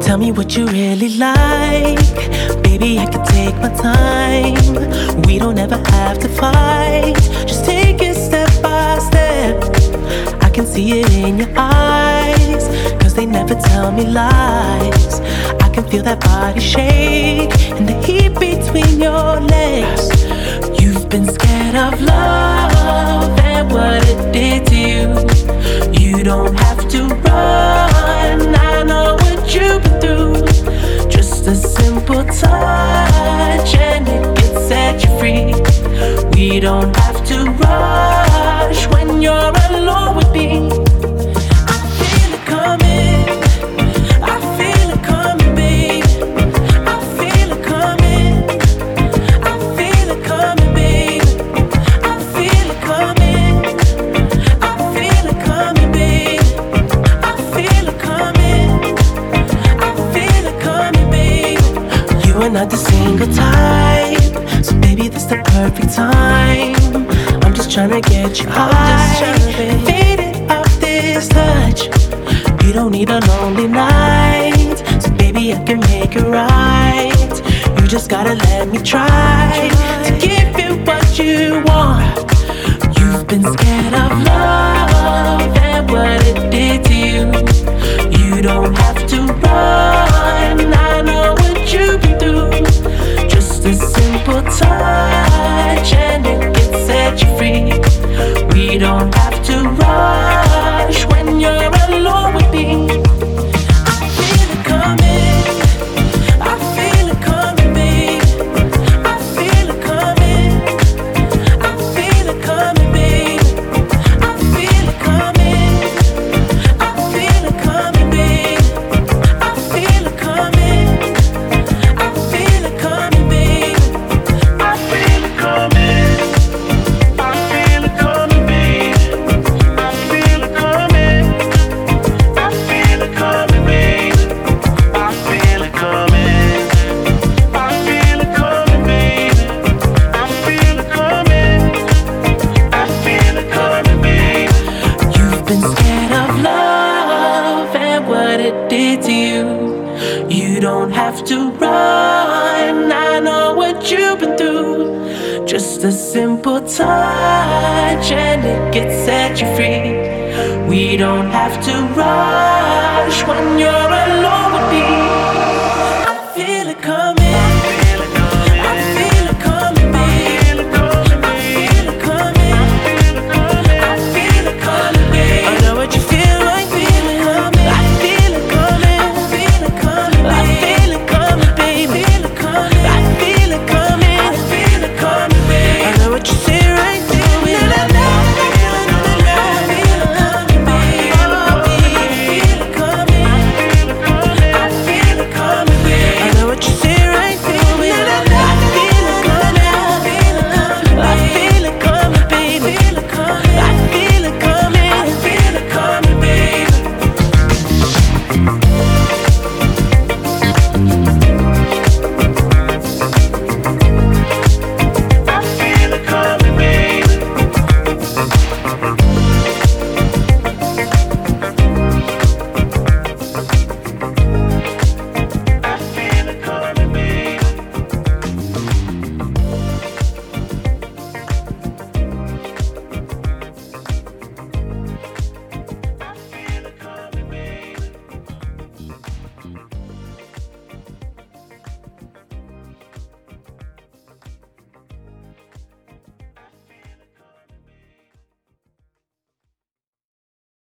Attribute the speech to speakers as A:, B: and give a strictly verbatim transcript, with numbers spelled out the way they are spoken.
A: Tell me what you really like. Baby, I can take my time. We don't ever have to fight. Just take it step by step. I can see it in your eyes, cause they never tell me lies. I can feel that body shake and the heat between your legs. You've been scared of love and what it did to you. You don't have to run, I know what you've been through. Just a simple touch and it can set you free. We don't have to rush when you're alone with me. I feel it coming, I feel it coming, babe. I feel it coming, I feel it coming, babe. I feel it coming, I feel it coming, babe. I feel it coming, I feel it coming, babe. You are not the single type, so baby, this the perfect time. I'm just tryna get you high, faded off this touch. You don't need a lonely night, so baby, I can make it right. You just gotta let me try to give you what you want. You've been scared of love and what it did to you. You don't have to run, I know what you've been through. Just a simple touch and it can set you free. We don't have to rush when you're alone with me. I feel it coming, I feel it coming, babe. I feel it coming, I feel it coming, babe. I feel it coming, I feel it coming, babe. I feel it coming, I feel it coming, babe. I feel it coming, I feel it coming, babe. I feel it coming, I feel it coming, babe. I feel it coming, I feel it coming, babe. I feel it coming, I feel it coming, babe. You've been scared of love and what it did to you. You don't have to run, I know what you've been through. Just a simple touch and it can set you free. We don't have to rush when you're alone with me.